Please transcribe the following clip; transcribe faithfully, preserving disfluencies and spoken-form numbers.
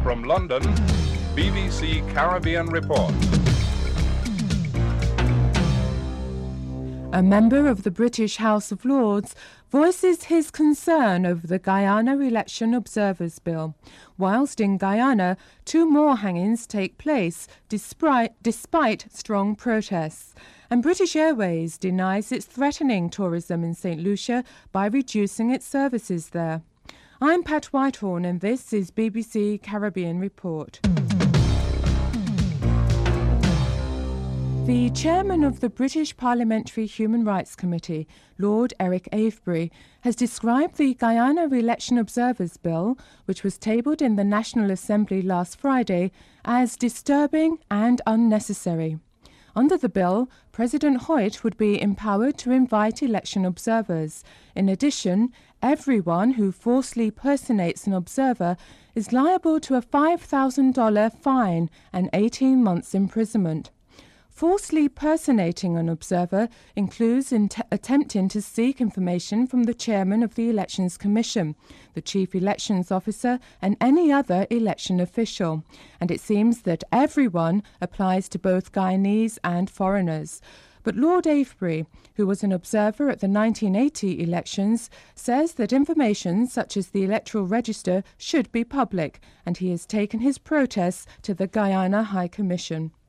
From London, B B C Caribbean Report. A member of the British House of Lords voices his concern over the Guyana Election Observers Bill. Whilst in Guyana, two more hangings take place despite, despite strong protests. And British Airways denies it's threatening tourism in Saint Lucia by reducing its services there. I'm Pat Whitehorn and this is B B C Caribbean Report. The chairman of the British Parliamentary Human Rights Committee, Lord Eric Avebury, has described the Guyana Election Observers Bill, which was tabled in the National Assembly last Friday, as disturbing and unnecessary. Under the bill, President Hoyt would be empowered to invite election observers. In addition, everyone who falsely personates an observer is liable to a five thousand dollars fine and eighteen months imprisonment. Falsely personating an observer includes int- attempting to seek information from the chairman of the Elections Commission, the chief elections officer, and any other election official. And it seems that everyone applies to both Guyanese and foreigners. But Lord Avebury, who was an observer at the nineteen eighty elections, says that information such as the electoral register should be public, and he has taken his protests to the Guyana High Commission.